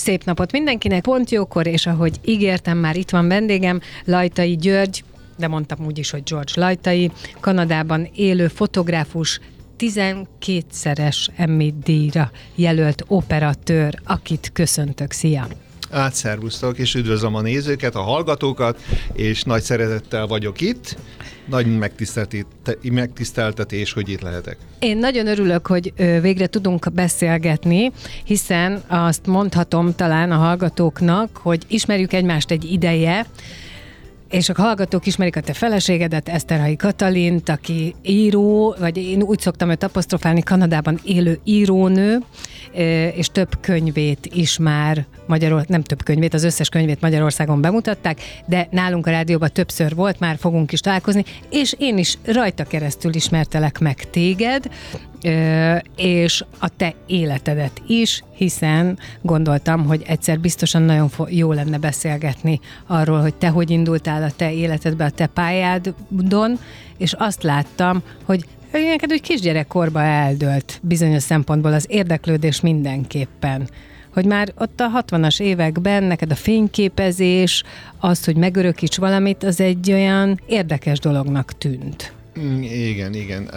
Szép napot mindenkinek, pont jókor, és ahogy ígértem, már itt van vendégem, Lajtai György, de mondtam úgy is, hogy George Lajtai, Kanadában élő fotográfus, 12-szeres Emmy-díjra jelölt operatőr, akit köszöntök. Szia! Szervusztok, és üdvözlöm a nézőket, a hallgatókat, és nagy szeretettel vagyok itt. Nagy megtiszteltetés, hogy itt lehetek. Én nagyon örülök, hogy végre tudunk beszélgetni, hiszen azt mondhatom talán a hallgatóknak, hogy ismerjük egymást egy ideje, és a hallgatók ismerik a te feleségedet, Eszterhalyi Katalint, aki író, vagy én úgy szoktam őt apostrofálni, Kanadában élő írónő, és több könyvét is már nem több könyvét, az összes könyvét Magyarországon bemutatták, de nálunk a rádióban többször volt, már fogunk is találkozni, és én is rajta keresztül ismertelek meg téged, és a te életedet is, hiszen gondoltam, hogy egyszer biztosan nagyon jó lenne beszélgetni arról, hogy te hogy indultál a te életedbe, a te pályádon, és azt láttam, hogy neked úgy kisgyerekkorban eldőlt bizonyos szempontból az érdeklődés mindenképpen. Hogy már ott a 60-as években neked a fényképezés, az, hogy megörökíts valamit, az egy olyan érdekes dolognak tűnt. Igen.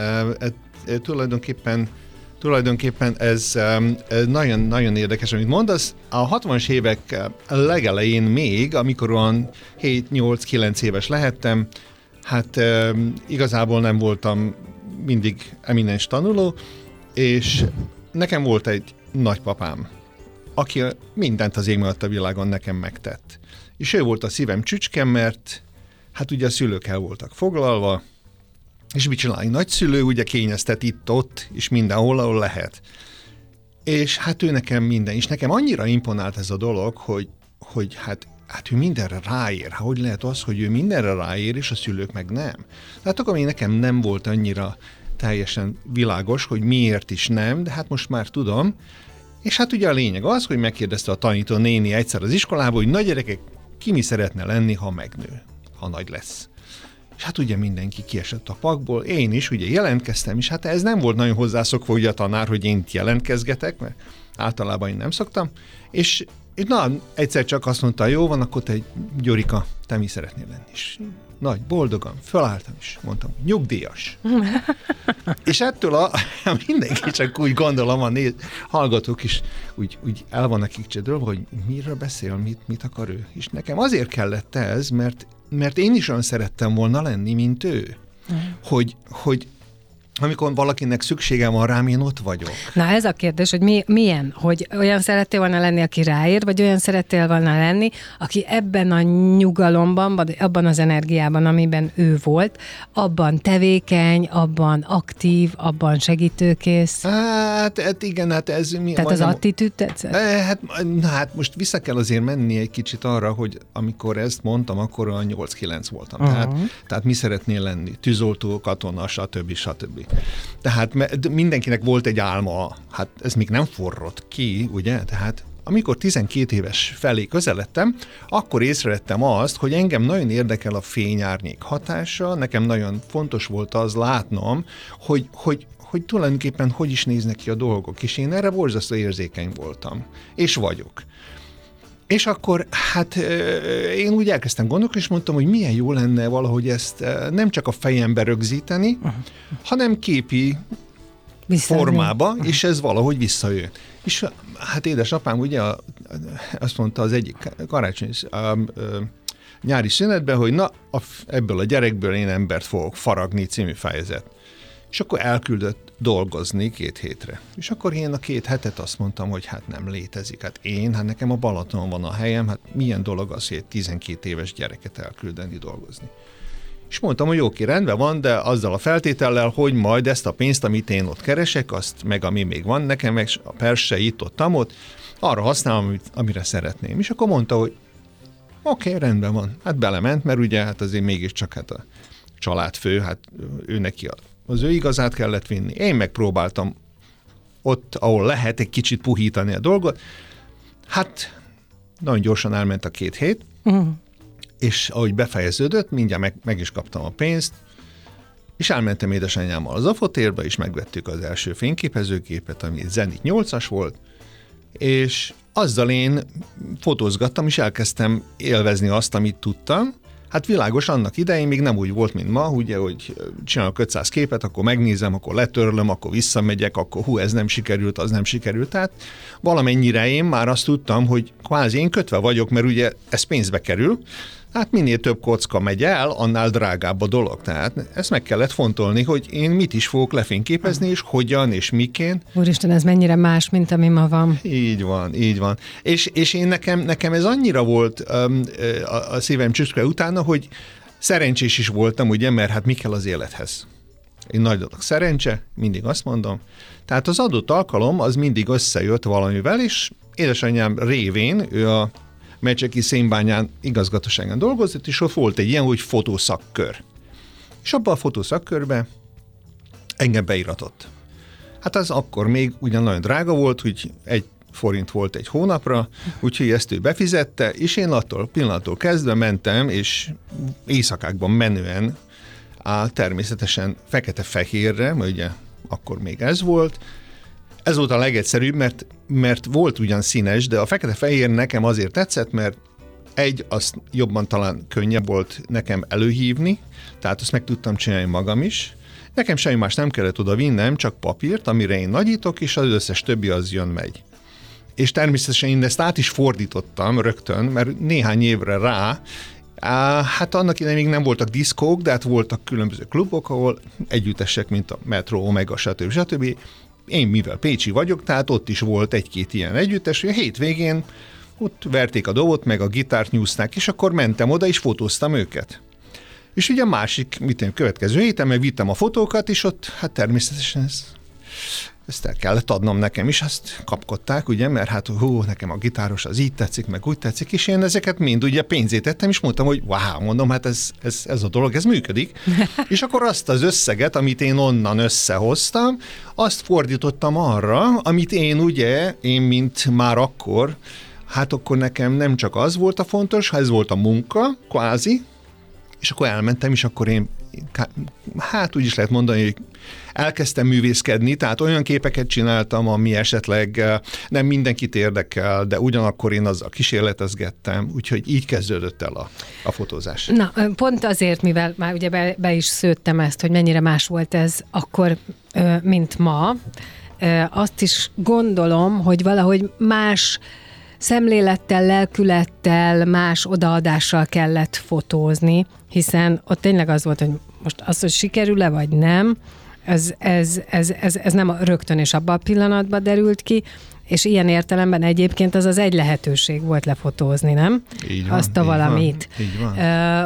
Tulajdonképpen ez nagyon érdekes, amit mondasz. A 60-as évek legelején még, amikor olyan 7-8-9 éves lehettem, hát igazából nem voltam mindig eminens tanuló, és nekem volt egy nagypapám, aki mindent az ég mellett a világon nekem megtett. És ő volt a szívem csücske, mert hát ugye a szülők el voltak foglalva, és mit csinálni? Nagyszülő ugye kényeztet itt-ott, és mindenhol, ahol lehet. És hát ő nekem minden, és nekem annyira imponált ez a dolog, hogy hát ő mindenre ráér. Hogy lehet az, hogy ő mindenre ráér, és a szülők meg nem? Tehát akkor még nekem nem volt annyira teljesen világos, hogy miért is nem, de hát most már tudom. És hát ugye a lényeg az, hogy megkérdezte a tanító néni egyszer az iskolában, hogy na gyerekek, ki mi szeretne lenni, ha megnő, ha nagy lesz. És hát ugye mindenki kiesett a pakból, én is ugye jelentkeztem, és hát ez nem volt nagyon hozzászokva ugye a tanár, hogy én jelentkezgetek, mert általában én nem szoktam, és na, egyszer csak azt mondta, jó van, akkor te, Gyorika, te mi szeretnél lenni? És nagy, boldogan, fölálltam is, mondtam, nyugdíjas. És ettől mindenki csak úgy gondolom, a hallgatók is úgy el vannak kicsedülve, hogy miről beszél, mit akar ő. És nekem azért kellett ez, mert én is olyan szerettem volna lenni, mint ő. Hogy amikor valakinek szüksége van rám, én ott vagyok. Na ez a kérdés, hogy milyen? Hogy olyan szerettél volna lenni, aki ráér, vagy olyan szerettél volna lenni, aki ebben a nyugalomban, vagy abban az energiában, amiben ő volt, abban tevékeny, abban aktív, abban segítőkész? Hát igen, hát ez... Tehát az attitűd tetszett? Hát most vissza kell azért menni egy kicsit arra, hogy amikor ezt mondtam, akkor a 8-9 voltam. Tehát mi szeretnél lenni? Tűzoltó, katona, stb. Tehát mindenkinek volt egy álma, hát ez még nem forrott ki, ugye? Tehát amikor 12 éves felé közeledtem, akkor észrevettem azt, hogy engem nagyon érdekel a fényárnyék hatása, nekem nagyon fontos volt az látnom, hogy tulajdonképpen hogy is néznek ki a dolgok, és én erre borzasztó érzékeny voltam, és vagyok. És akkor hát én úgy elkezdtem gondolkodni, és mondtam, hogy milyen jó lenne valahogy ezt nem csak a fejembe rögzíteni, hanem képi formába, és ez valahogy visszajön. És hát édesapám ugye azt mondta az egyik karácsony nyári szünetben, hogy na, ebből a gyerekből én embert fogok faragni című fejezet. És akkor elküldött dolgozni 2 hétre. És akkor én a 2 hetet azt mondtam, hogy hát nem létezik. Hát nekem a Balatonon van a helyem, hát milyen dolog az, hogy egy 12 éves gyereket elküldeni dolgozni. És mondtam, hogy oké, rendben van, de azzal a feltétellel, hogy majd ezt a pénzt, amit én ott keresek, azt meg ami még van nekem, meg a persze itt-ott, arra használom, amire szeretném. És akkor mondta, hogy oké, rendben van. Hát belement, mert ugye hát azért mégiscsak hát a családfő, hát ő neki az ő igazát kellett vinni. Én megpróbáltam ott, ahol lehet, egy kicsit puhítani a dolgot. Hát nagyon gyorsan elment a 2 hét, és ahogy befejeződött, mindjárt meg is kaptam a pénzt, és elmentem édesanyámmal az Afotérbe, és megvettük az első fényképezőgépet, ami Zenit 8-as volt, és azzal én fotózgattam, és elkezdtem élvezni azt, amit tudtam. Hát világos, annak idején még nem úgy volt, mint ma, ugye, hogy csinálok 500 képet, akkor megnézem, akkor letörlöm, akkor visszamegyek, akkor ez nem sikerült, az nem sikerült. Tehát valamennyire én már azt tudtam, hogy kvázi én kötve vagyok, mert ugye ez pénzbe kerül, hát minél több kocka megy el, annál drágább a dolog. Tehát ezt meg kellett fontolni, hogy én mit is fogok lefényképezni, és hogyan, és miként. Úristen, ez mennyire más, mint ami ma van. Így van, így van. És én nekem ez annyira volt a szívem csücske utána, hogy szerencsés is voltam, ugye, mert hát mi kell az élethez? Én nagy dolog szerencse, mindig azt mondom. Tehát az adott alkalom az mindig összejött valamivel, és édesanyám révén, ő a Mecseki Szénbányán igazgatóságán dolgozott, és ott volt egy ilyen, hogy fotószakkör. És abban a fotószakkörben engem beiratott. Hát az akkor még ugyan nagyon drága volt, hogy 1 forint volt egy hónapra, úgyhogy ezt ő befizette, és én attól pillanattól kezdve mentem, és éjszakákban menően természetesen fekete-fehérre, mert ugye akkor még ez volt. Ez volt a legegyszerűbb, mert volt ugyan színes, de a fekete-fehér nekem azért tetszett, mert azt jobban talán könnyebb volt nekem előhívni, tehát azt meg tudtam csinálni magam is. Nekem semmi más nem kellett oda vinnem, csak papírt, amire én nagyítok, és az összes többi az jön-megy. És természetesen én ezt át is fordítottam rögtön, mert néhány évre rá, hát annak idején még nem voltak diszkók, de hát voltak különböző klubok, ahol együttesek, mint a Metro, Omega, stb. Én mivel pécsi vagyok, tehát ott is volt 1-2 ilyen együttes, hogy a hétvégén ott verték a dobot, meg a gitárt nyúzták, és akkor mentem oda, és fotóztam őket. És ugye a másik, következő héten megvittem a fotókat, és ott hát természetesen ezt el kellett adnom nekem is, azt kapkodták, ugye, mert hát nekem a gitáros az így tetszik, meg úgy tetszik, és én ezeket mind ugye pénzét tettem, és mondtam, hogy mondom, hát ez a dolog, ez működik. És akkor azt az összeget, amit én onnan összehoztam, azt fordítottam arra, amit én mint már akkor, hát akkor nekem nem csak az volt a fontos, ez volt a munka, kvázi, és akkor elmentem, és akkor én, hát úgy is lehet mondani, hogy elkezdtem művészkedni, tehát olyan képeket csináltam, ami esetleg nem mindenkit érdekel, de ugyanakkor én azzal kísérletezgettem, úgyhogy így kezdődött el a fotózás. Na, pont azért, mivel már ugye be is szőttem ezt, hogy mennyire más volt ez akkor, mint ma, azt is gondolom, hogy valahogy más szemlélettel, lelkülettel, más odaadással kellett fotózni, hiszen ott tényleg az volt, hogy most az, hogy sikerül-e vagy nem, ez nem rögtön és abban a pillanatban derült ki, és ilyen értelemben egyébként az egy lehetőség volt lefotózni, nem? Így van, azt a valamit. Így van.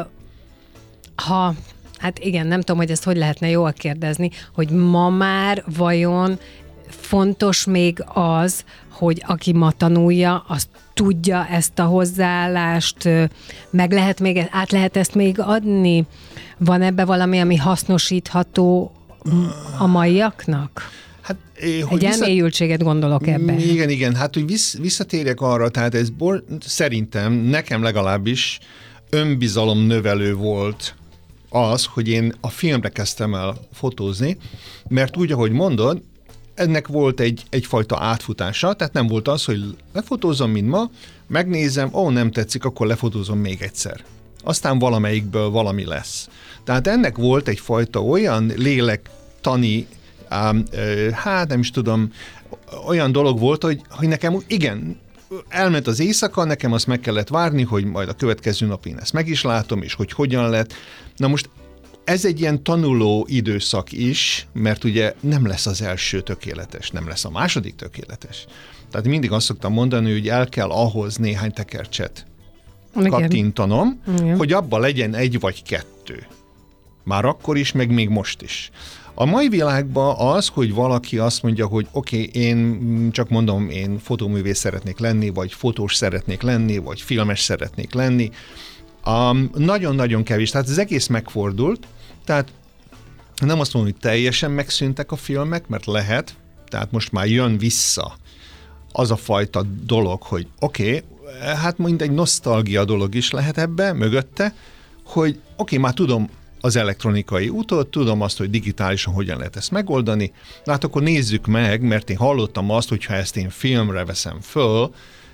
Hát igen, nem tudom, hogy ezt hogy lehetne jól kérdezni, hogy ma már vajon fontos még az, hogy aki ma tanulja, az tudja ezt a hozzáállást, át lehet ezt még adni? Van ebbe valami, ami hasznosítható a maiaknak? Hát, egy elmélyültséget gondolok ebben. Igen, hát hogy visszatérjek arra, tehát ez szerintem nekem legalábbis önbizalom növelő volt az, hogy én a filmre kezdtem el fotózni, mert úgy, ahogy mondod, ennek volt egyfajta átfutása, tehát nem volt az, hogy lefotózom, mint ma, megnézem, nem tetszik, akkor lefotózom még egyszer. Aztán valamelyikből valami lesz. Tehát ennek volt egyfajta olyan lélektani, hát nem is tudom, olyan dolog volt, hogy nekem igen, elment az éjszaka, nekem azt meg kellett várni, hogy majd a következő nap én ezt meg is látom, és hogy hogyan lett. Na most ez egy ilyen tanuló időszak is, mert ugye nem lesz az első tökéletes, nem lesz a második tökéletes. Tehát mindig azt szoktam mondani, hogy el kell ahhoz néhány tekercset kattintanom, hogy abban legyen 1 vagy 2. Már akkor is, meg még most is. A mai világban az, hogy valaki azt mondja, hogy oké, én csak mondom, én fotóművész szeretnék lenni, vagy fotós szeretnék lenni, vagy filmes szeretnék lenni, nagyon-nagyon kevés. Tehát az egész megfordult, tehát nem azt mondom, hogy teljesen megszűntek a filmek, mert lehet, tehát most már jön vissza az a fajta dolog, hogy oké, hát mindegy nosztalgia dolog is lehet ebbe, mögötte, hogy már tudom az elektronikai útot, tudom azt, hogy digitálisan hogyan lehet ezt megoldani, hát akkor nézzük meg, mert én hallottam azt, hogy ha ezt én filmre veszem föl,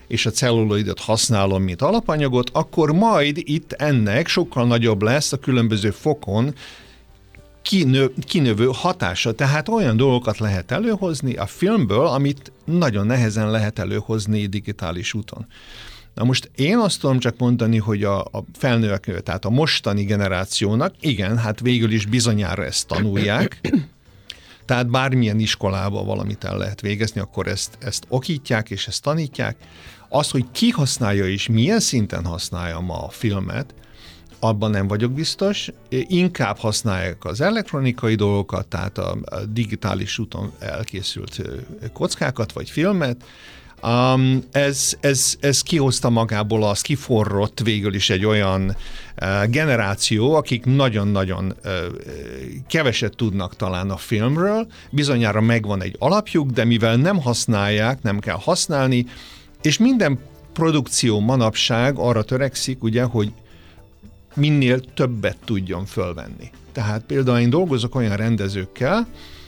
és a celluloidot használom, mint alapanyagot, akkor majd itt ennek sokkal nagyobb lesz a különböző fokon kinövő hatása. Tehát olyan dolgokat lehet előhozni a filmből, amit nagyon nehezen lehet előhozni digitális úton. Na most én azt tudom csak mondani, hogy a felnőtt, tehát a mostani generációnak, igen, hát végül is bizonyára ezt tanulják, tehát bármilyen iskolában valamit el lehet végezni, akkor ezt okítják és ezt tanítják. Az, hogy ki használja és milyen szinten használja ma a filmet, abban nem vagyok biztos. Inkább használják az elektronikai dolgokat, tehát a digitális úton elkészült kockákat vagy filmet. Ez kihozta magából, az kiforrott végül is egy olyan generáció, akik nagyon-nagyon keveset tudnak talán a filmről, bizonyára megvan egy alapjuk, de mivel nem használják, nem kell használni, és minden produkció manapság arra törekszik, ugye, hogy minél többet tudjon fölvenni. Tehát például én dolgozok olyan rendezőkkel,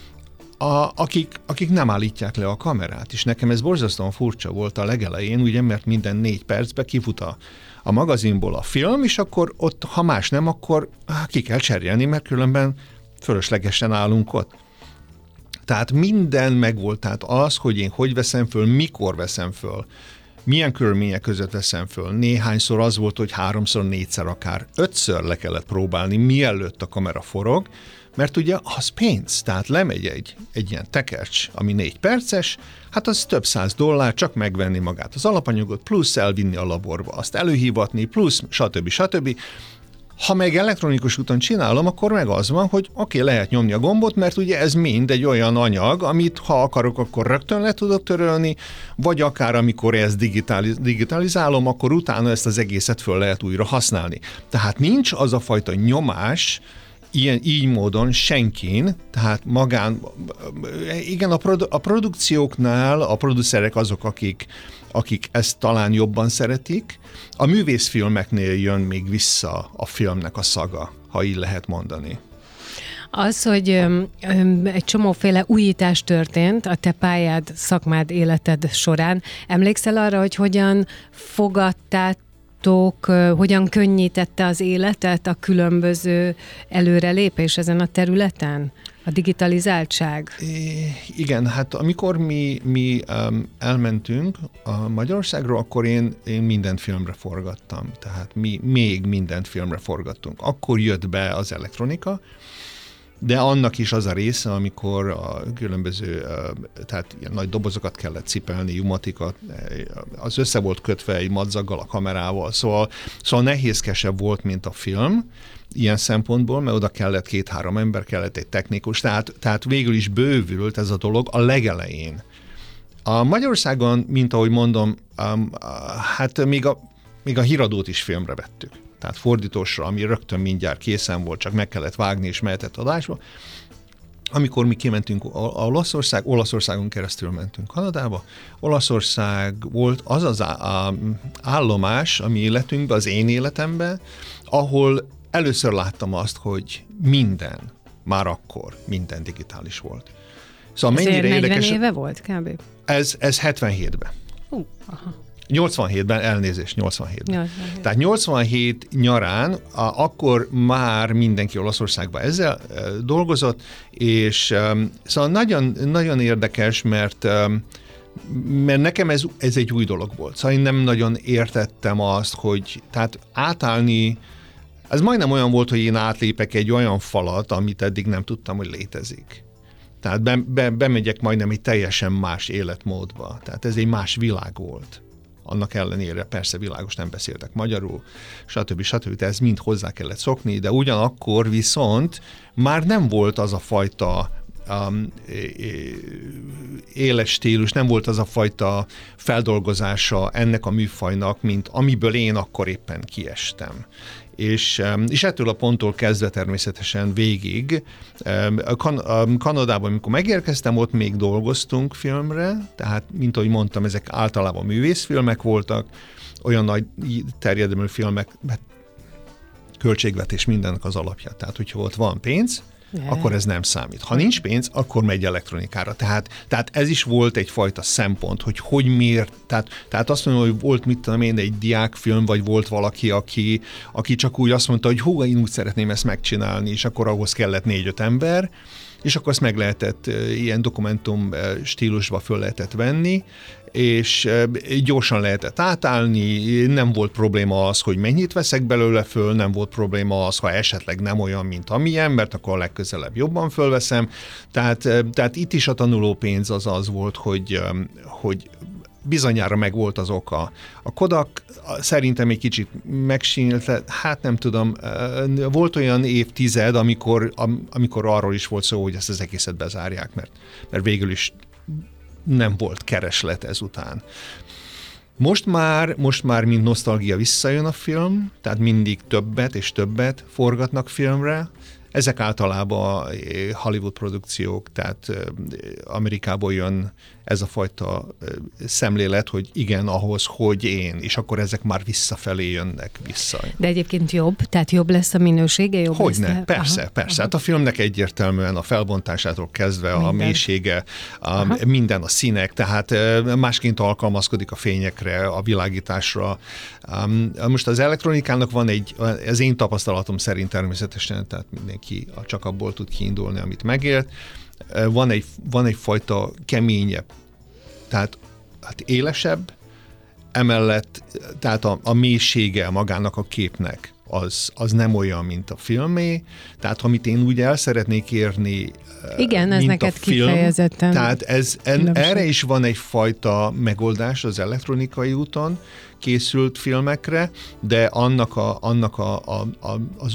akik nem állítják le a kamerát, és nekem ez borzasztóan furcsa volt a legelején, ugye, mert minden 4 percben kifut a magazinból a film, és akkor ott, ha más nem, akkor ki kell cserélni, mert különben fölöslegesen állunk ott. Tehát minden megvolt, tehát az, hogy én hogy veszem föl, mikor veszem föl, milyen körülmények között veszem föl. Néhányszor az volt, hogy 3-szor, 4-szer, akár 5-ször le kellett próbálni, mielőtt a kamera forog, mert ugye az pénz, tehát lemegy egy ilyen tekercs, ami 4 perces, hát az több $100, csak megvenni magát az alapanyagot, plusz elvinni a laborba, azt előhívatni, plusz stb. Ha meg elektronikus úton csinálom, akkor meg az van, hogy oké, lehet nyomni a gombot, mert ugye ez mind egy olyan anyag, amit ha akarok, akkor rögtön le tudok törölni, vagy akár amikor ezt digitalizálom, akkor utána ezt az egészet föl lehet újra használni. Tehát nincs az a fajta nyomás, így módon senkin, tehát igen, a produkcióknál a producerek azok, akik ezt talán jobban szeretik. A művészfilmeknél jön még vissza a filmnek a szaga, ha így lehet mondani. Az, hogy egy csomóféle újítás történt a te pályád, szakmád, életed során. Emlékszel arra, hogy hogyan fogadtátok, hogyan könnyítette az életet a különböző előrelépés ezen a területen? A digitalizáltság? Igen, hát amikor mi elmentünk a Magyarországról, akkor én mindent filmre forgattam. Tehát mi még mindent filmre forgattunk. Akkor jött be az elektronika, de annak is az a része, amikor a különböző, tehát ilyen nagy dobozokat kellett cipelni, jumatikat, az össze volt kötve egy madzaggal, a kamerával, szóval nehézkesebb volt, mint a film, ilyen szempontból, mert oda kellett 2-3 ember, kellett egy technikus, tehát végül is bővült ez a dolog a legelején. A Magyarországon, mint ahogy mondom, hát még a híradót is filmre vettük. Tehát fordítósra, ami rögtön mindjárt készen volt, csak meg kellett vágni és mehetett adásba. Amikor mi kimentünk Olaszországon keresztül mentünk Kanadába, Olaszország volt az az állomás a mi életünkben, az én életemben, ahol először láttam azt, hogy már akkor minden digitális volt. Szóval mennyire 40 érdekes, éve volt kb.? Ez 77-ben. Aha. 87-ben, elnézést, 87-ben. Tehát 87 nyarán, akkor már mindenki Olaszországban ezzel dolgozott, és szóval nagyon, nagyon érdekes, mert nekem ez egy új dolog volt. Szóval én nem nagyon értettem azt, hogy tehát átállni, ez majdnem olyan volt, hogy én átlépek egy olyan falat, amit eddig nem tudtam, hogy létezik. Tehát bemegyek majdnem egy teljesen más életmódba. Tehát ez egy más világ volt. Annak ellenére persze világos, nem beszéltek magyarul, stb. De ez mind hozzá kellett szokni, de ugyanakkor viszont már nem volt az a fajta éles stílus, nem volt az a fajta feldolgozása ennek a műfajnak, mint amiből én akkor éppen kiestem. És ettől a ponttól kezdve természetesen végig. Kanadában, amikor megérkeztem, ott még dolgoztunk filmre, tehát, mint ahogy mondtam, ezek általában művészfilmek voltak, olyan nagy terjedelmű filmek, költségvetés mindennek az alapja. Tehát, hogyha ott van pénz, akkor ez nem számít. Ha nincs pénz, akkor megy elektronikára. Tehát ez is volt egyfajta szempont, hogy miért. Tehát azt mondom, hogy volt, mit tudom én, egy diákfilm, vagy volt valaki, aki csak úgy azt mondta, hogy én úgy szeretném ezt megcsinálni, és akkor ahhoz kellett 4-5 ember, és akkor ezt meg lehetett ilyen dokumentum stílusba föl lehetett venni, és gyorsan lehetett átállni, nem volt probléma az, hogy mennyit veszek belőle föl, nem volt probléma az, ha esetleg nem olyan, mint amilyen, mert akkor a legközelebb jobban fölveszem. Tehát itt is a tanulópénz az volt, hogy bizonyára meg volt az oka. A Kodak szerintem egy kicsit megsínylt, hát nem tudom, volt olyan évtized, amikor arról is volt szó, hogy ezt az egészet bezárják, mert végül is nem volt kereslet ezután. Most már mint nosztalgia visszajön a film, tehát mindig többet és többet forgatnak filmre. Ezek általában Hollywood produkciók, tehát Amerikából jön ez a fajta szemlélet, hogy igen, ahhoz, hogy én, és akkor ezek már visszafelé jönnek vissza. De egyébként jobb? Tehát jobb lesz a minősége? Jobb Hogyne, lesz persze. Hát a filmnek egyértelműen a felbontásától kezdve minden. A mélysége, minden a színek, tehát másként alkalmazkodik a fényekre, a világításra. Most az elektronikának van ez én tapasztalatom szerint természetesen, tehát mindenki csak abból tud kiindulni, amit megélt. Van egyfajta keményebb, tehát élesebb, emellett, tehát a mélysége magának a képnek az nem olyan, mint a filmé, tehát amit én úgy el szeretnék érni, igen, ez neked film, kifejezetten. Tehát erre is van egyfajta megoldás az elektronikai úton készült filmekre, de annak az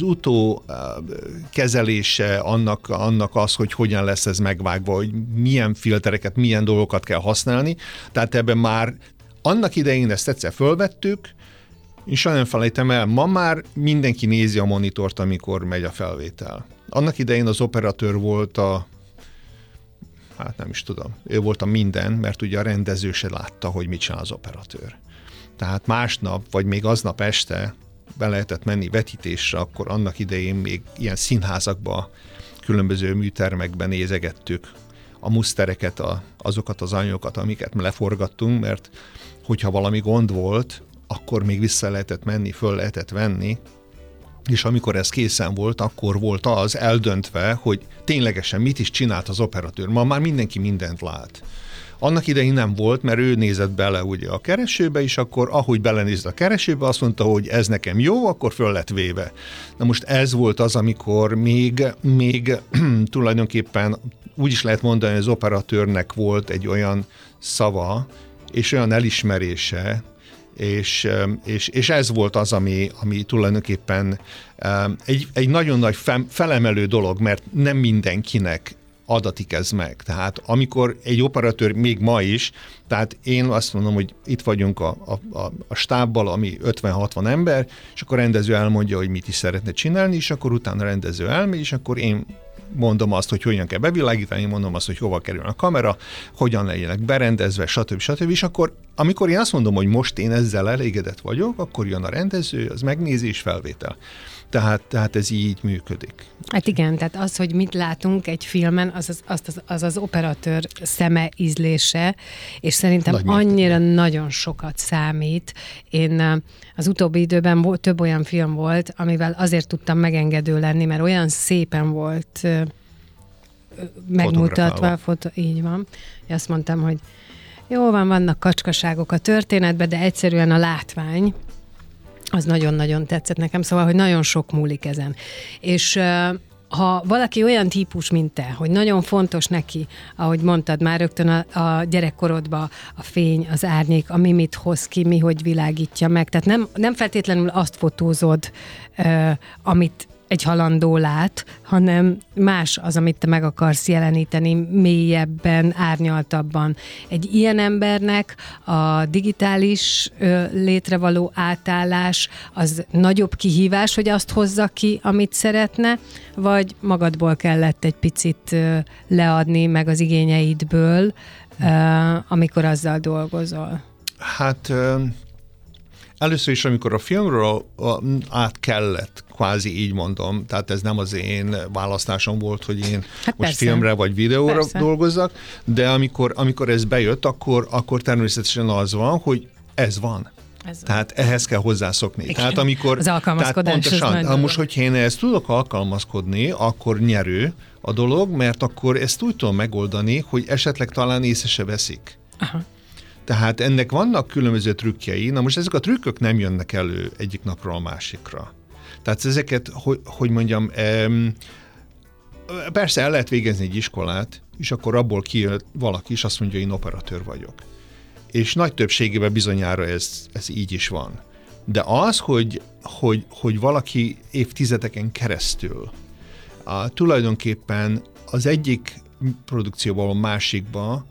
kezelése, annak az, hogy hogyan lesz ez megvágva, hogy milyen filtereket, milyen dolgokat kell használni, tehát ebben már annak idején ezt egyszer fölvettük, és nem felejtem el, ma már mindenki nézi a monitort, amikor megy a felvétel. Annak idején az operatőr volt nem is tudom, ő volt a minden, mert ugye a rendező se látta, hogy mit csinál az operatőr. Tehát másnap, vagy még aznap este be lehetett menni vetítésre, akkor annak idején még ilyen színházakba, különböző műtermekben nézegettük a musztereket, azokat az anyagokat, amiket leforgattunk, mert hogyha valami gond volt, akkor még vissza lehetett menni, föl lehetett venni, és amikor ez készen volt, akkor volt az eldöntve, hogy ténylegesen mit is csinált az operatőr. Ma már mindenki mindent lát. Annak idején nem volt, mert ő nézett bele ugye a keresőbe, és akkor ahogy belenézett a keresőbe, azt mondta, hogy ez nekem jó, akkor föl lett véve. Na most ez volt az, amikor még tulajdonképpen úgy is lehet mondani, hogy az operatőrnek volt egy olyan szava, és olyan elismerése, és ez volt az, ami tulajdonképpen egy nagyon nagy felemelő dolog, mert nem mindenkinek adatik ez meg. Tehát amikor egy operatőr még ma is, tehát én azt mondom, hogy itt vagyunk a stábbal, ami 50-60 ember, és akkor a rendező elmondja, hogy mit is szeretne csinálni, és akkor utána a rendező elmegy, és akkor én mondom azt, hogy hogyan kell bevilágítani, én mondom azt, hogy hova kerül a kamera, hogyan legyenek berendezve, stb. És akkor, amikor én azt mondom, hogy most én ezzel elégedett vagyok, akkor jön a rendező, az megnézi és felvétel. Tehát ez így működik. Hát igen, tehát az, hogy mit látunk egy filmen, az operatőr szeme ízlése, és szerintem annyira nagyon sokat számít. Én az utóbbi időben több olyan film volt, amivel azért tudtam megengedő lenni, mert olyan szépen volt megmutatva, így van. Azt mondtam, hogy jó van, vannak kacskaságok a történetben, de egyszerűen a látvány, az nagyon-nagyon tetszett nekem, szóval, hogy nagyon sok múlik ezen. És ha valaki olyan típus, mint te, hogy nagyon fontos neki, ahogy mondtad már rögtön a gyerekkorodban a fény, az árnyék, ami mit hoz ki, mi hogy világítja meg, tehát nem feltétlenül azt fotózod, amit egy halandó lát, hanem más az, amit te meg akarsz jeleníteni mélyebben, árnyaltabban. Egy ilyen embernek a digitális létre való átállás az nagyobb kihívás, hogy azt hozza ki, amit szeretne, vagy magadból kellett egy picit leadni, meg az igényeidből, amikor azzal dolgozol? Hát Először is, amikor a filmről át kellett, kvázi így mondom, tehát ez nem az én választásom volt, hogy én most persze. filmre vagy videóra dolgozzak, de amikor ez bejött, akkor természetesen az van, hogy ez van. Tehát ehhez kell hozzászokni. Igen. Tehát amikor, az alkalmazkodás. Tehát pontosan, most, hogyha én ezt tudok alkalmazkodni, akkor nyerő a dolog, mert akkor ezt úgy tudom megoldani, hogy esetleg talán észre se veszik. Aha. Tehát ennek vannak különböző trükkjei. Na most ezek a trükkök nem jönnek elő egyik napról a másikra. Tehát ezeket, hogy mondjam, persze el lehet végezni egy iskolát, és akkor abból kijön valaki, és azt mondja, hogy én operatőr vagyok. És nagy többségében bizonyára ez így is van. De az, hogy valaki évtizedeken keresztül tulajdonképpen az egyik produkcióból a másikba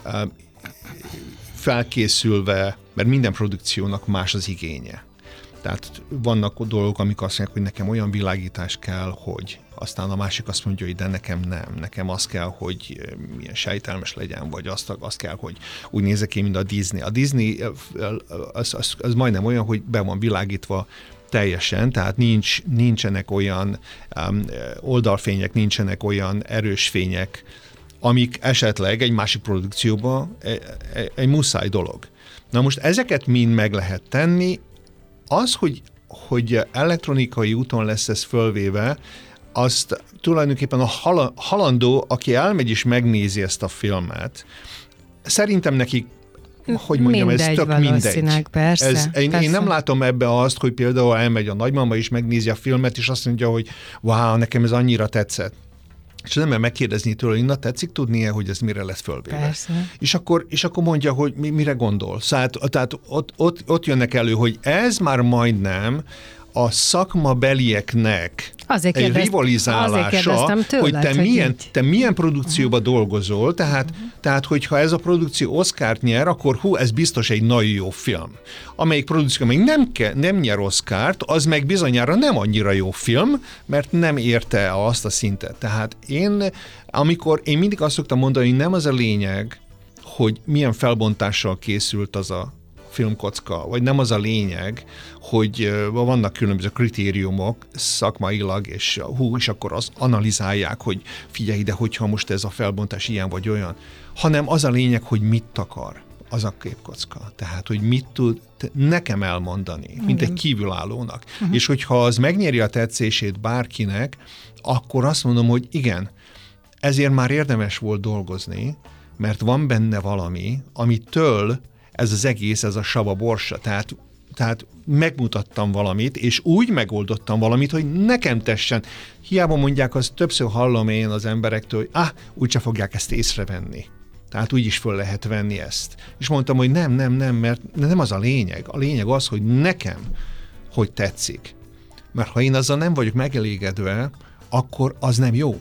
felkészülve, mert minden produkciónak más az igénye. Tehát vannak dolgok, amik azt mondják, hogy nekem olyan világítás kell, hogy aztán a másik azt mondja, hogy de nekem nem. Nekem az kell, hogy milyen sejtelmes legyen, vagy azt kell, hogy úgy nézek ki, mint a Disney. A Disney az majdnem olyan, hogy be van világítva teljesen, tehát nincsenek olyan oldalfények, nincsenek olyan erős fények, amik esetleg egy másik produkcióban egy muszáj dolog. Na most ezeket mind meg lehet tenni. Az, hogy elektronikai úton lesz ez fölvéve, azt tulajdonképpen a halandó, aki elmegy és megnézi ezt a filmet, szerintem neki, hogy mondjam, ez tök mindegy. Persze. Én nem látom ebbe azt, hogy például elmegy a nagymama és megnézi a filmet, és azt mondja, hogy wow, nekem ez annyira tetszett. És nem mert megkérdezni tőle, hogy na, tetszik tudnia, hogy ez mire lesz fölvéve. Persze. És akkor mondja, hogy mire gondol. Tehát ott jönnek elő, hogy ez már majdnem a szakmabelieknek egy rivalizálása, hogy te milyen produkcióban dolgozol, tehát hogyha ez a produkció Oscart nyer, akkor ez biztos egy nagyon jó film. Amelyik produkció még nem nyer Oscart, az meg bizonyára nem annyira jó film, mert nem érte azt a szintet. Tehát én mindig azt szoktam mondani, hogy nem az a lényeg, hogy milyen felbontással készült az a filmkocka, vagy nem az a lényeg, hogy vannak különböző kritériumok szakmailag, és akkor azt analizálják, hogy figyelj ide, hogyha most ez a felbontás ilyen vagy olyan, hanem az a lényeg, hogy mit akar az a képkocka. Tehát, hogy mit tud nekem elmondani, mint egy kívülállónak. És hogyha az megnyeri a tetszését bárkinek, akkor azt mondom, hogy igen, ezért már érdemes volt dolgozni, mert van benne valami, amitől ez az egész, ez a sava borsa. Tehát megmutattam valamit, és úgy megoldottam valamit, hogy nekem tessen. Hiába mondják, azt többször hallom én az emberektől, hogy úgyse fogják ezt észrevenni. Tehát úgy is föl lehet venni ezt. És mondtam, hogy nem, mert nem az a lényeg. A lényeg az, hogy nekem, hogy tetszik. Mert ha én azzal nem vagyok megelégedve, akkor az nem jó.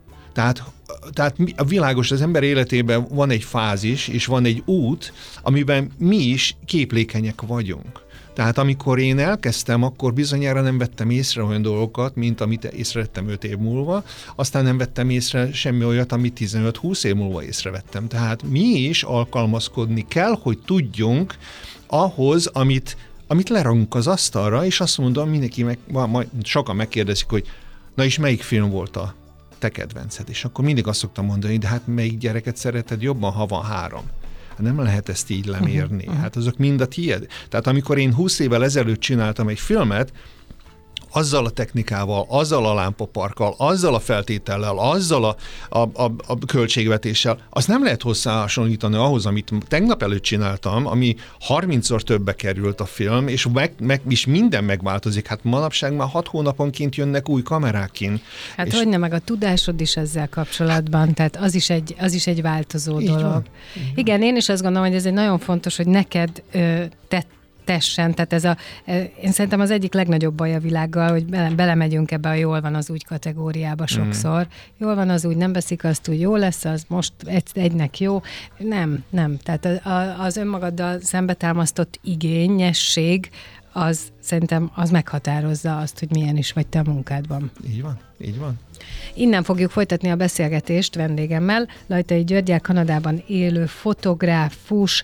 Tehát a világos, az ember életében van egy fázis, és van egy út, amiben mi is képlékenyek vagyunk. Tehát amikor én elkezdtem, akkor bizonyára nem vettem észre olyan dolgokat, mint amit észrevettem 5 év múlva, aztán nem vettem észre semmi olyat, amit 15-20 év múlva észrevettem. Tehát mi is alkalmazkodni kell, hogy tudjunk ahhoz, amit lerakunk az asztalra, és azt mondom, mindenki sokan megkérdezik, hogy na és melyik film volt a te kedvenced? És akkor mindig azt szoktam mondani, de hát melyik gyereket szereted jobban, ha van 3? Nem lehet ezt így lemérni. Hát azok mind a tiéd. Tehát amikor én 20 évvel ezelőtt csináltam egy filmet, azzal a technikával, azzal a lámpaparkkal, azzal a feltétellel, azzal a költségvetéssel, azt nem lehet hozzáhasonlítani ahhoz, amit tegnap előtt csináltam, ami 30-szor többbe került a film, és minden megváltozik. Hát manapság már 6 hónaponként jönnek új kamerák kint. Hát hogy nem, meg a tudásod is ezzel kapcsolatban, tehát az is egy változó dolog. Van. Igen, én is azt gondolom, hogy ez egy nagyon fontos, hogy neked tessen, tehát én szerintem az egyik legnagyobb baj a világgal, hogy belemegyünk ebbe a jól van az úgy kategóriába sokszor. Jól van az úgy, nem veszik azt úgy, jó lesz az, most egynek jó. Nem. Tehát az önmagaddal szembetámasztott igényesség, az szerintem az meghatározza azt, hogy milyen is vagy te a munkádban. Így van, így van. Innen fogjuk folytatni a beszélgetést vendégemmel, Lajtai Györggyel, Kanadában élő fotográfus,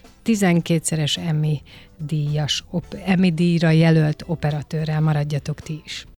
12-szeres Emmy díjra jelölt operatőrrel. Maradjatok ti is.